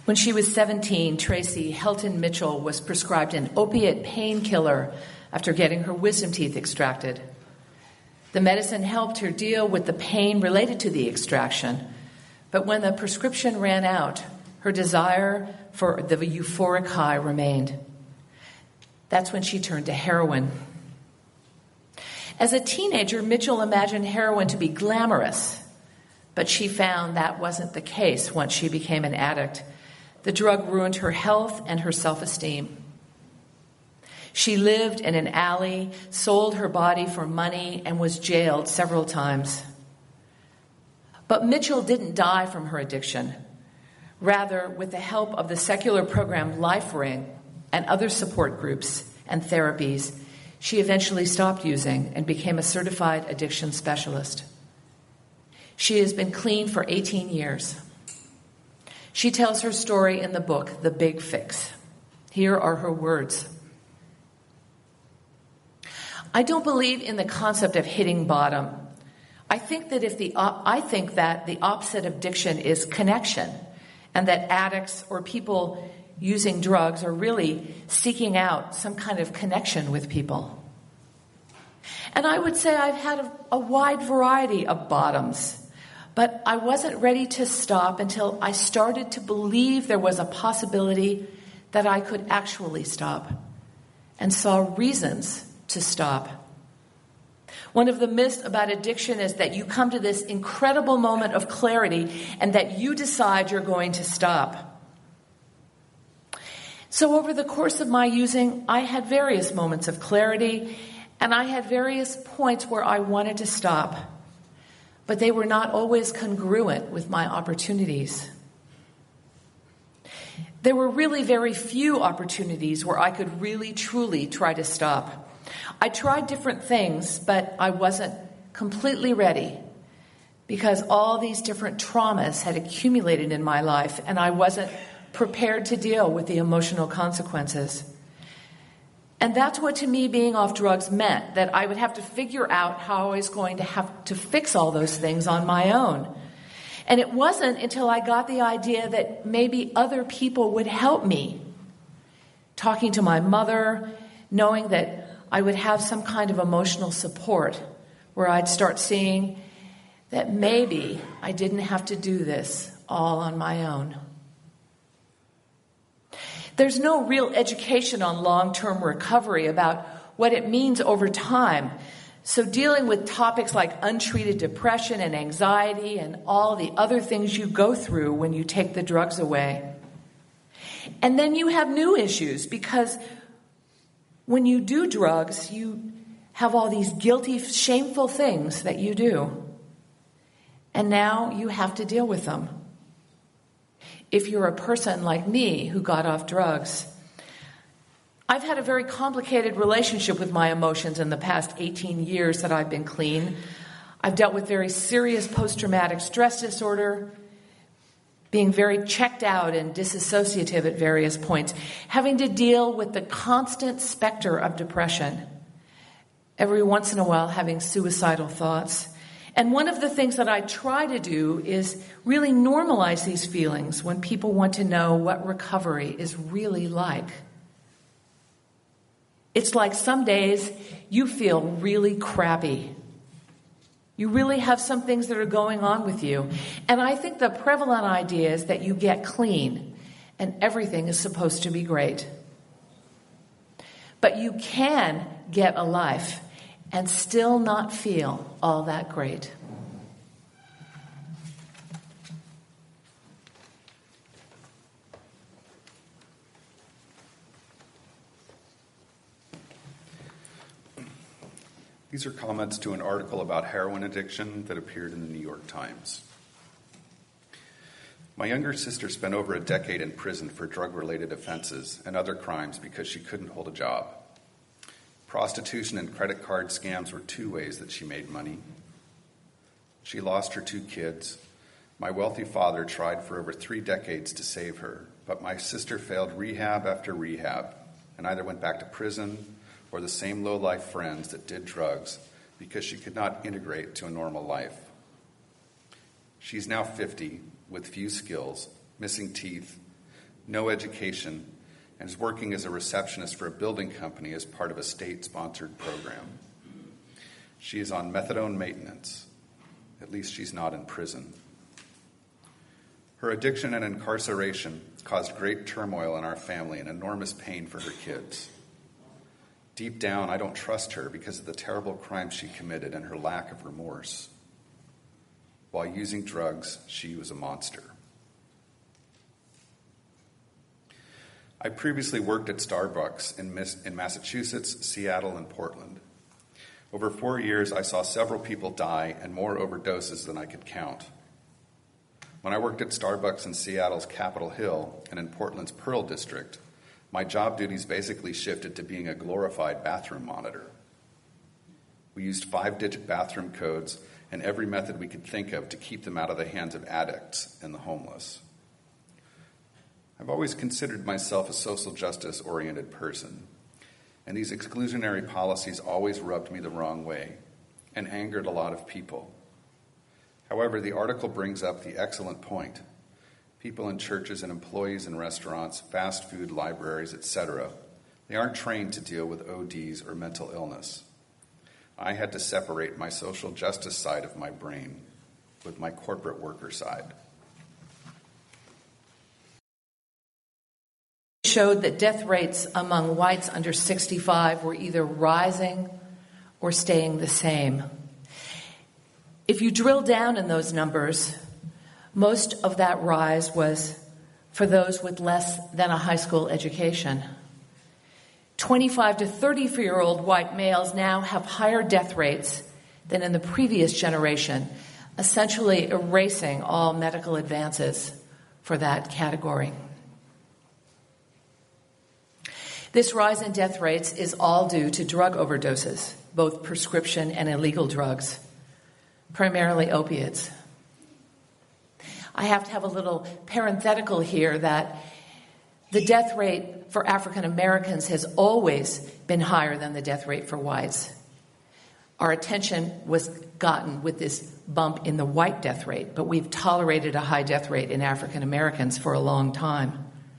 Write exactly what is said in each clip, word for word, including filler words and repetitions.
When she was seventeen, Tracy Helton Mitchell was prescribed an opiate painkiller after getting her wisdom teeth extracted. The medicine helped her deal with the pain related to the extraction, but when the prescription ran out, her desire for the euphoric high remained. That's when she turned to heroin. As a teenager, Mitchell imagined heroin to be glamorous, but she found that wasn't the case once she became an addict. The drug ruined her health and her self-esteem. She lived in an alley, sold her body for money, and was jailed several times. But Mitchell didn't die from her addiction. Rather, with the help of the secular program LifeRing and other support groups and therapies, she eventually stopped using and became a certified addiction specialist. She has been clean for eighteen years. She tells her story in the book, The Big Fix. Here are her words. I don't believe in the concept of hitting bottom. I think that if the op- I think that the opposite of addiction is connection, and that addicts or people using drugs are really seeking out some kind of connection with people. And I would say I've had a, a wide variety of bottoms, but I wasn't ready to stop until I started to believe there was a possibility that I could actually stop, and saw reasons to stop. One of the myths about addiction is that you come to this incredible moment of clarity and that you decide you're going to stop. So over the course of my using, I had various moments of clarity, and I had various points where I wanted to stop, but they were not always congruent with my opportunities. There were really very few opportunities where I could really, truly try to stop. I tried different things, but I wasn't completely ready because all these different traumas had accumulated in my life, and I wasn't prepared to deal with the emotional consequences. And that's what, to me, being off drugs meant, that I would have to figure out how I was going to have to fix all those things on my own. And it wasn't until I got the idea that maybe other people would help me. Talking to my mother, knowing that I would have some kind of emotional support where I'd start seeing that maybe I didn't have to do this all on my own. There's no real education on long-term recovery about what it means over time. So dealing with topics like untreated depression and anxiety and all the other things you go through when you take the drugs away. And then you have new issues because when you do drugs, you have all these guilty, shameful things that you do. And now you have to deal with them. If you're a person like me who got off drugs, I've had a very complicated relationship with my emotions in the past eighteen years that I've been clean. I've dealt with very serious post-traumatic stress disorder, being very checked out and disassociative at various points, having to deal with the constant specter of depression, every once in a while having suicidal thoughts. And one of the things that I try to do is really normalize these feelings when people want to know what recovery is really like. It's like some days you feel really crappy. You really have some things that are going on with you. And I think the prevalent idea is that you get clean and everything is supposed to be great. But you can get a life and still not feel all that great. These are comments to an article about heroin addiction that appeared in the New York Times. My younger sister spent over a decade in prison for drug-related offenses and other crimes because she couldn't hold a job. Prostitution and credit card scams were two ways that she made money. She lost her two kids. My wealthy father tried for over three decades to save her, but my sister failed rehab after rehab and either went back to prison or the same low-life friends that did drugs because she could not integrate to a normal life. She's now fifty with few skills, missing teeth, no education, and is working as a receptionist for a building company as part of a state-sponsored program. She is on methadone maintenance. At least she's not in prison. Her addiction and incarceration caused great turmoil in our family and enormous pain for her kids. Deep down, I don't trust her because of the terrible crimes she committed and her lack of remorse. While using drugs, she was a monster. I previously worked at Starbucks in, in Massachusetts, Seattle, and Portland. Over four years, I saw several people die and more overdoses than I could count. When I worked at Starbucks in Seattle's Capitol Hill and in Portland's Pearl District, my job duties basically shifted to being a glorified bathroom monitor. We used five-digit bathroom codes and every method we could think of to keep them out of the hands of addicts and the homeless. I've always considered myself a social justice-oriented person, and these exclusionary policies always rubbed me the wrong way and angered a lot of people. However, the article brings up the excellent point. People in churches and employees in restaurants, fast food, libraries, et cetera, they aren't trained to deal with O Ds or mental illness. I had to separate my social justice side of my brain with my corporate worker side. Showed that death rates among whites under sixty-five were either rising or staying the same. If you drill down in those numbers, most of that rise was for those with less than a high school education. twenty-five to thirty-four-year-old white males now have higher death rates than in the previous generation, essentially erasing all medical advances for that category. This rise in death rates is all due to drug overdoses, both prescription and illegal drugs, primarily opiates. I have to have a little parenthetical here that the death rate for African Americans has always been higher than the death rate for whites. Our attention was gotten with this bump in the white death rate, but we've tolerated a high death rate in African Americans for a long time.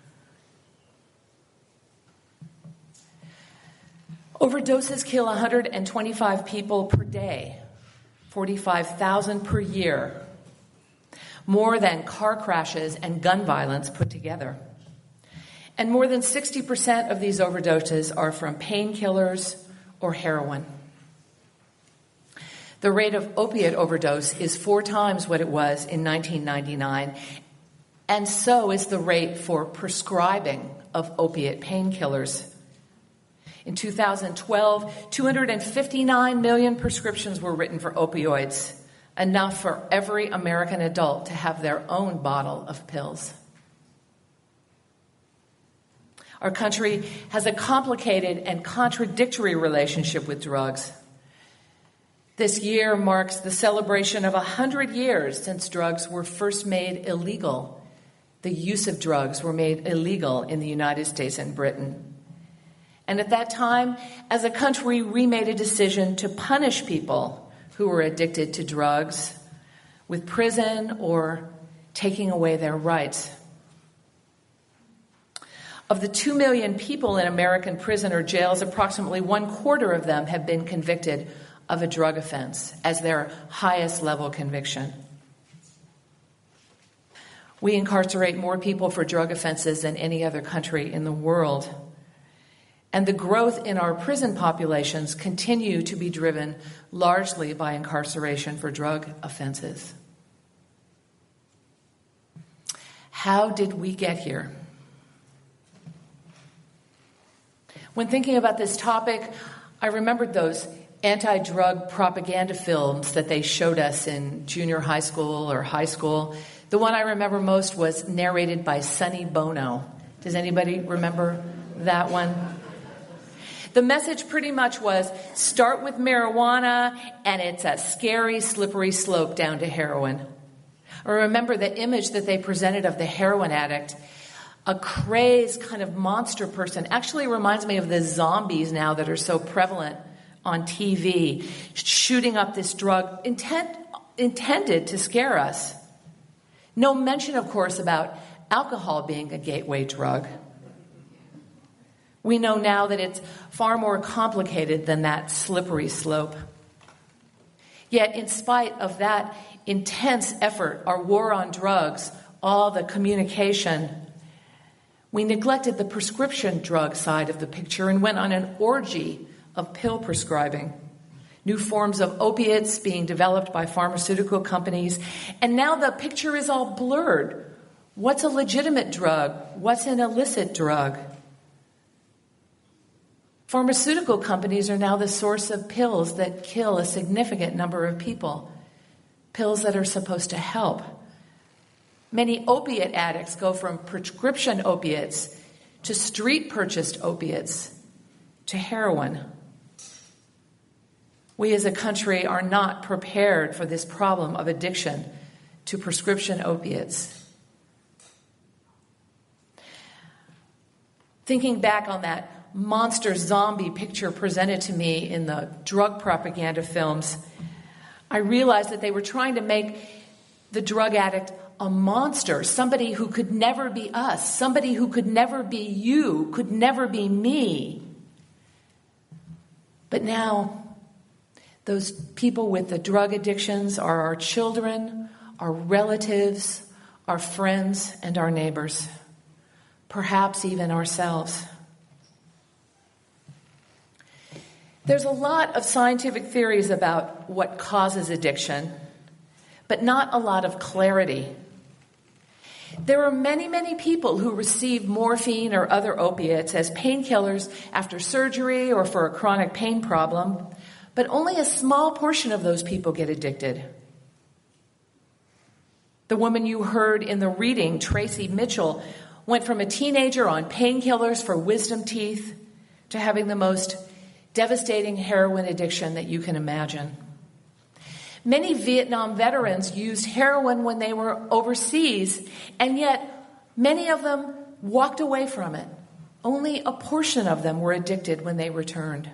Overdoses kill one hundred twenty-five people per day, forty-five thousand per year, more than car crashes and gun violence put together. And more than sixty percent of these overdoses are from painkillers or heroin. The rate of opiate overdose is four times what it was in nineteen ninety-nine, and so is the rate for prescribing of opiate painkillers. In two thousand twelve, two hundred fifty-nine million prescriptions were written for opioids, enough for every American adult to have their own bottle of pills. Our country has a complicated and contradictory relationship with drugs. This year marks the celebration of one hundred years since drugs were first made illegal. The use of drugs were made illegal in the United States and Britain. And at that time, as a country, we made a decision to punish people who were addicted to drugs with prison or taking away their rights. Of the two million people in American prison or jails, approximately one quarter of them have been convicted of a drug offense as their highest level conviction. We incarcerate more people for drug offenses than any other country in the world. And the growth in our prison populations continue to be driven largely by incarceration for drug offenses. How did we get here? When thinking about this topic, I remembered those anti-drug propaganda films that they showed us in junior high school or high school. The one I remember most was narrated by Sonny Bono. Does anybody remember that one? The message pretty much was, start with marijuana, and it's a scary, slippery slope down to heroin. Or remember the image that they presented of the heroin addict, a crazed kind of monster person. Actually reminds me of the zombies now that are so prevalent on T V, shooting up this drug intent, intended to scare us. No mention, of course, about alcohol being a gateway drug. We know now that it's far more complicated than that slippery slope. Yet, in spite of that intense effort, our war on drugs, all the communication, we neglected the prescription drug side of the picture and went on an orgy of pill prescribing, new forms of opiates being developed by pharmaceutical companies, and now the picture is all blurred. What's a legitimate drug? What's an illicit drug? Pharmaceutical companies are now the source of pills that kill a significant number of people, pills that are supposed to help. Many opiate addicts go from prescription opiates to street-purchased opiates to heroin. We as a country are not prepared for this problem of addiction to prescription opiates. Thinking back on that monster zombie picture presented to me in the drug propaganda films, I realized that they were trying to make the drug addict a monster, somebody who could never be us, somebody who could never be you, could never be me. But now, those people with the drug addictions are our children, our relatives, our friends, and our neighbors, perhaps even ourselves. There's a lot of scientific theories about what causes addiction, but not a lot of clarity. There are many, many people who receive morphine or other opiates as painkillers after surgery or for a chronic pain problem, but only a small portion of those people get addicted. The woman you heard in the reading, Tracy Mitchell, went from a teenager on painkillers for wisdom teeth to having the most devastating heroin addiction that you can imagine. Many Vietnam veterans used heroin when they were overseas, and yet many of them walked away from it. Only a portion of them were addicted when they returned.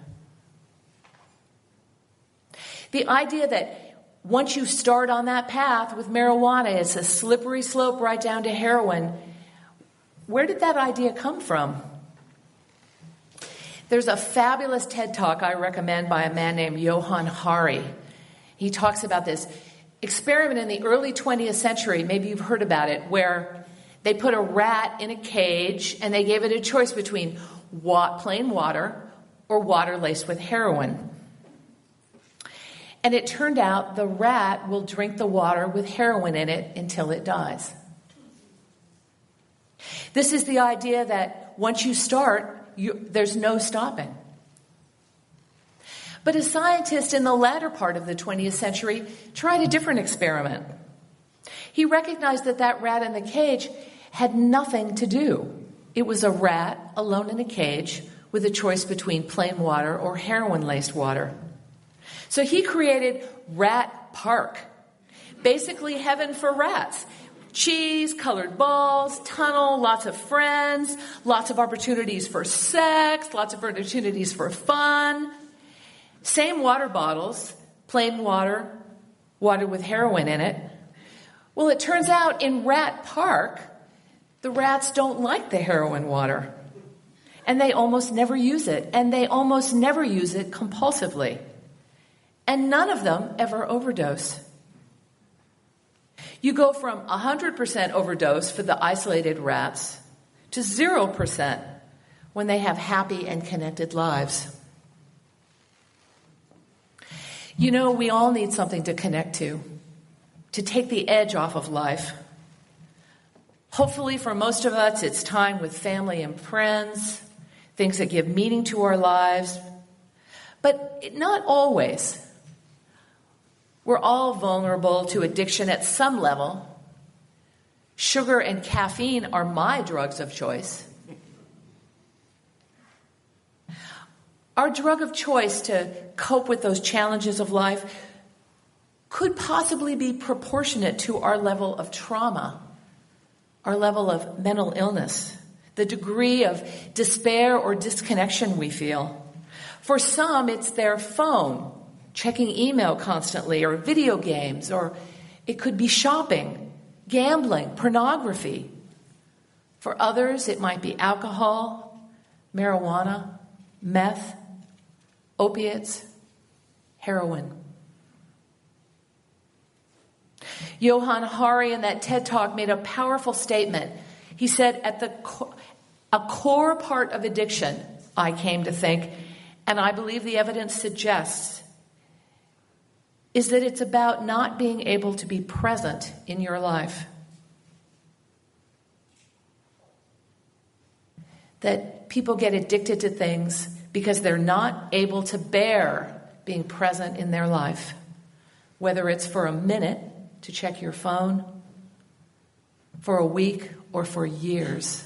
The idea that once you start on that path with marijuana, it's a slippery slope right down to heroin. Where did that idea come from? There's a fabulous TED Talk I recommend by a man named Johann Hari. He talks about this experiment in the early twentieth century, maybe you've heard about it, where they put a rat in a cage and they gave it a choice between wa- plain water or water laced with heroin. And it turned out the rat will drink the water with heroin in it until it dies. This is the idea that once you start, you, there's no stopping. But a scientist in the latter part of the twentieth century tried a different experiment. He recognized that that rat in the cage had nothing to do. It was a rat alone in a cage with a choice between plain water or heroin-laced water. So he created Rat Park, basically heaven for rats. Cheese, colored balls, tunnel, lots of friends, lots of opportunities for sex, lots of opportunities for fun. Same water bottles, plain water, water with heroin in it. Well, it turns out in Rat Park, the rats don't like the heroin water. And they almost never use it. And they almost never use it compulsively. And none of them ever overdose. You go from one hundred percent overdose for the isolated rats to zero percent when they have happy and connected lives. You know, we all need something to connect to, to take the edge off of life. Hopefully for most of us, it's time with family and friends, things that give meaning to our lives. But not always. We're all vulnerable to addiction at some level. Sugar and caffeine are my drugs of choice. Our drug of choice to cope with those challenges of life could possibly be proportionate to our level of trauma, our level of mental illness, the degree of despair or disconnection we feel. For some, it's their phone, checking email constantly, or video games, or it could be shopping, gambling, pornography. For others, it might be alcohol, marijuana, meth, opiates, heroin. Johann Hari in that TED Talk made a powerful statement. He said, at the co- a core part of addiction, I came to think, and I believe the evidence suggests, is that it's about not being able to be present in your life. That people get addicted to things because they're not able to bear being present in their life, whether it's for a minute to check your phone, for a week, or for years.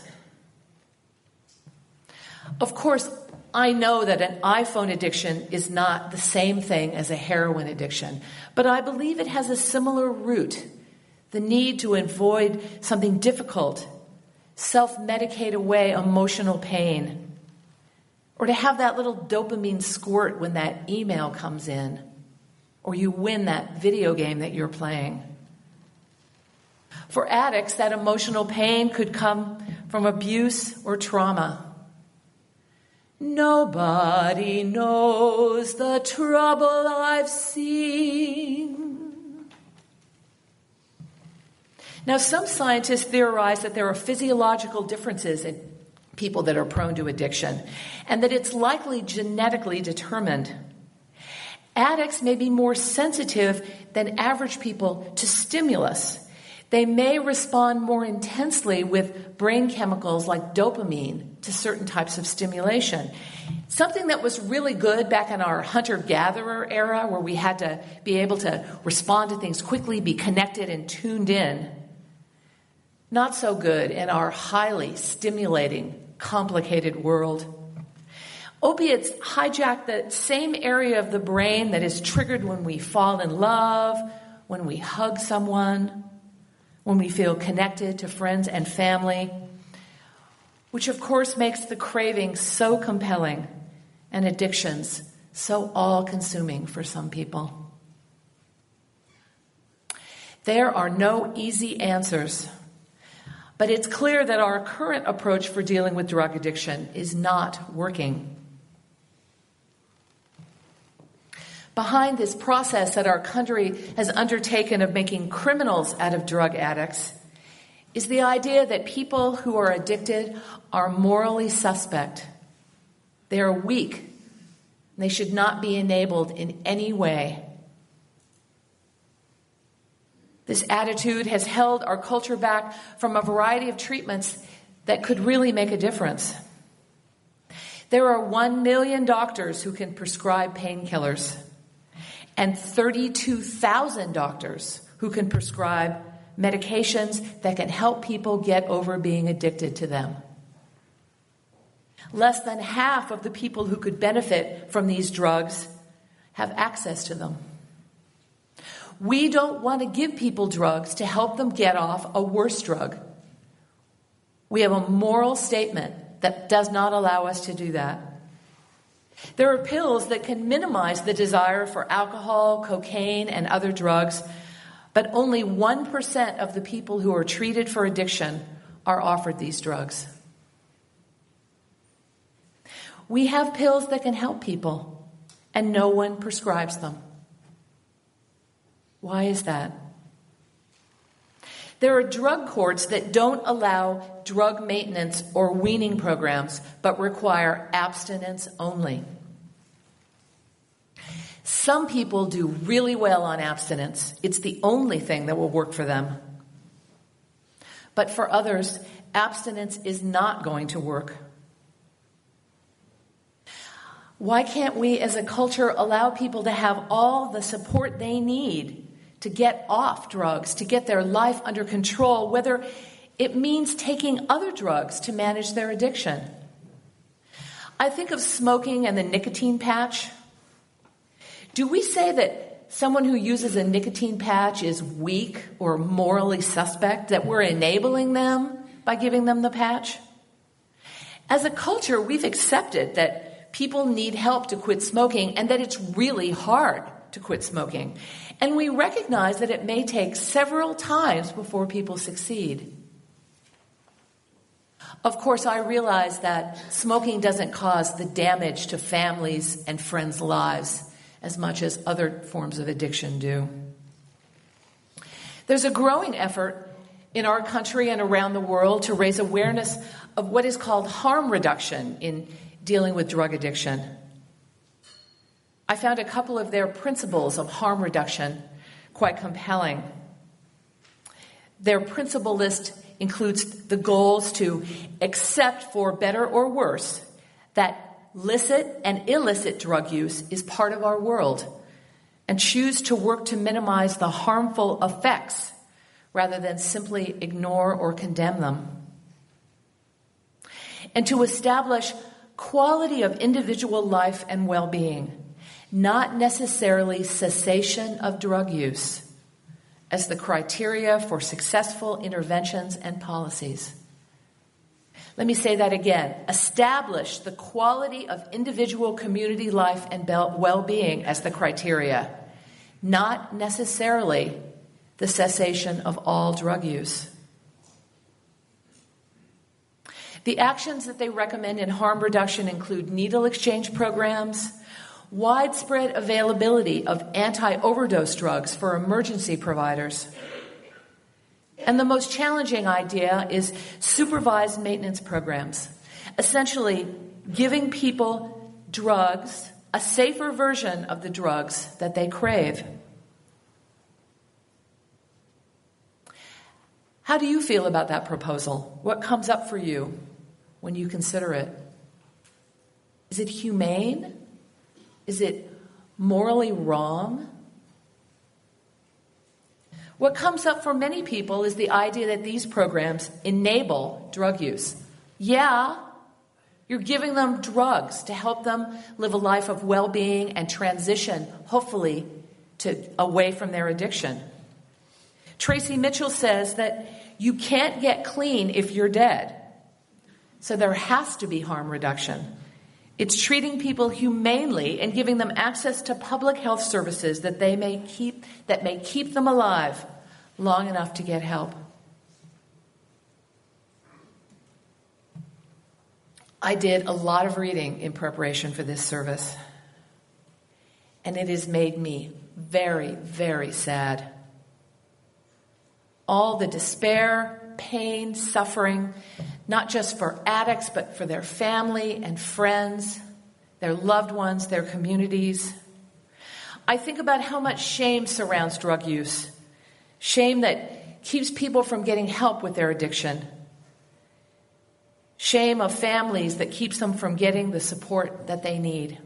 Of course, I know that an iPhone addiction is not the same thing as a heroin addiction, but I believe it has a similar root, the need to avoid something difficult, self-medicate away emotional pain, or to have that little dopamine squirt when that email comes in, or you win that video game that you're playing. For addicts, that emotional pain could come from abuse or trauma. Nobody knows the trouble I've seen. Now, some scientists theorize that there are physiological differences in people that are prone to addiction, and that it's likely genetically determined. Addicts may be more sensitive than average people to stimulus. They may respond more intensely with brain chemicals like dopamine to certain types of stimulation. Something that was really good back in our hunter-gatherer era, where we had to be able to respond to things quickly, be connected and tuned in. Not so good in our highly stimulating, complicated world. Opiates hijack the same area of the brain that is triggered when we fall in love, when we hug someone, when we feel connected to friends and family, which of course makes the craving so compelling and addictions so all-consuming for some people. There are no easy answers, but it's clear that our current approach for dealing with drug addiction is not working. Behind this process that our country has undertaken of making criminals out of drug addicts is the idea that people who are addicted are morally suspect. They are weak. They should not be enabled in any way. This attitude has held our culture back from a variety of treatments that could really make a difference. There are one million doctors who can prescribe painkillers, and thirty-two thousand doctors who can prescribe medications that can help people get over being addicted to them. Less than half of the people who could benefit from these drugs have access to them. We don't want to give people drugs to help them get off a worse drug. We have a moral statement that does not allow us to do that. There are pills that can minimize the desire for alcohol, cocaine, and other drugs, but only one percent of the people who are treated for addiction are offered these drugs. We have pills that can help people, and no one prescribes them. Why is that? There are drug courts that don't allow drug maintenance or weaning programs, but require abstinence only. Some people do really well on abstinence. It's the only thing that will work for them. But for others, abstinence is not going to work. Why can't we as a culture allow people to have all the support they need to get off drugs, to get their life under control, whether it means taking other drugs to manage their addiction? I think of smoking and the nicotine patch. Do we say that someone who uses a nicotine patch is weak or morally suspect, that we're enabling them by giving them the patch? As a culture, we've accepted that people need help to quit smoking and that it's really hard to quit smoking. And we recognize that it may take several times before people succeed. Of course, I realize that smoking doesn't cause the damage to families and friends' lives as much as other forms of addiction do. There's a growing effort in our country and around the world to raise awareness of what is called harm reduction in dealing with drug addiction. I found a couple of their principles of harm reduction quite compelling. Their principle list includes the goals to accept, for better or worse, that licit and illicit drug use is part of our world, and choose to work to minimize the harmful effects rather than simply ignore or condemn them. And to establish quality of individual life and well-being, not necessarily cessation of drug use, as the criteria for successful interventions and policies. Let me say that again. Establish the quality of individual community life and well-being as the criteria, not necessarily the cessation of all drug use. The actions that they recommend in harm reduction include needle exchange programs, widespread availability of anti-overdose drugs for emergency providers. And the most challenging idea is supervised maintenance programs, essentially giving people drugs, a safer version of the drugs that they crave. How do you feel about that proposal? What comes up for you when you consider it? Is it humane? Is it morally wrong? What comes up for many people is the idea that these programs enable drug use. Yeah, you're giving them drugs to help them live a life of well-being and transition, hopefully, to away from their addiction. Tracy Mitchell says that you can't get clean if you're dead. So there has to be harm reduction. It's treating people humanely and giving them access to public health services that they may keep that may keep them alive long enough to get help. I did a lot of reading in preparation for this service, and it has made me very, very sad. All the despair, pain, suffering, not just for addicts, but for their family and friends, their loved ones, their communities. I think about how much shame surrounds drug use, shame that keeps people from getting help with their addiction, shame of families that keeps them from getting the support that they need.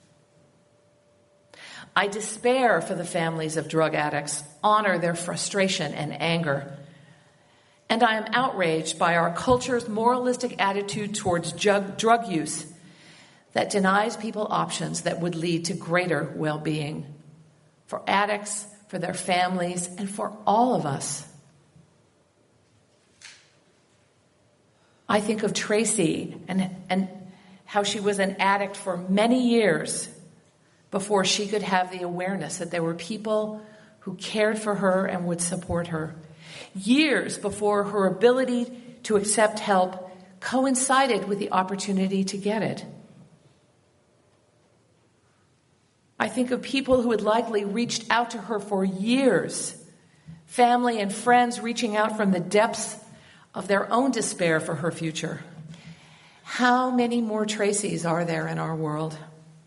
I despair for the families of drug addicts, honor their frustration and anger. And I am outraged by our culture's moralistic attitude towards drug, drug use that denies people options that would lead to greater well-being for addicts, for their families, and for all of us. I think of Tracy and, and how she was an addict for many years before she could have the awareness that there were people who cared for her and would support her. Years before her ability to accept help coincided with the opportunity to get it. I think of people who had likely reached out to her for years, family and friends reaching out from the depths of their own despair for her future. How many more Tracys are there in our world?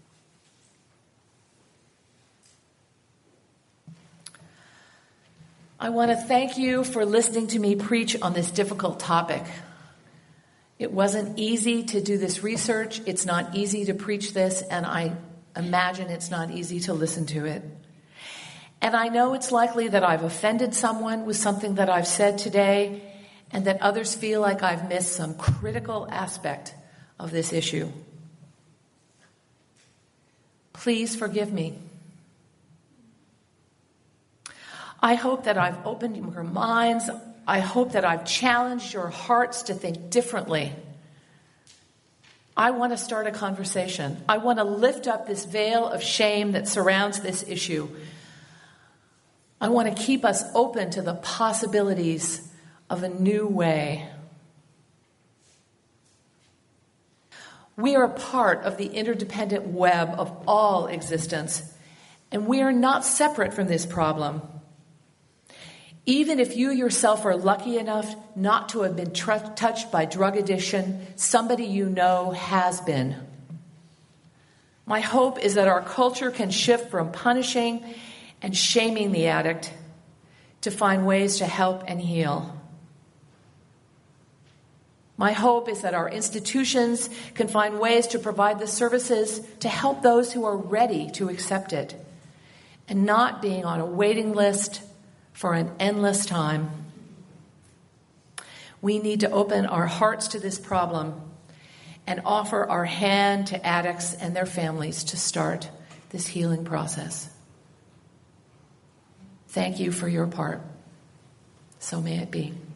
I want to thank you for listening to me preach on this difficult topic. It wasn't easy to do this research. It's not easy to preach this, and I imagine it's not easy to listen to it. And I know it's likely that I've offended someone with something that I've said today, and that others feel like I've missed some critical aspect of this issue. Please forgive me. I hope that I've opened your minds. I hope that I've challenged your hearts to think differently. I want to start a conversation. I want to lift up this veil of shame that surrounds this issue. I want to keep us open to the possibilities of a new way. We are a part of the interdependent web of all existence, and we are not separate from this problem. Even if you yourself are lucky enough not to have been tr- touched by drug addiction, somebody you know has been. My hope is that our culture can shift from punishing and shaming the addict to find ways to help and heal. My hope is that our institutions can find ways to provide the services to help those who are ready to accept it, and not being on a waiting list for an endless time. We need to open our hearts to this problem and offer our hand to addicts and their families to start this healing process. Thank you for your part. So may it be.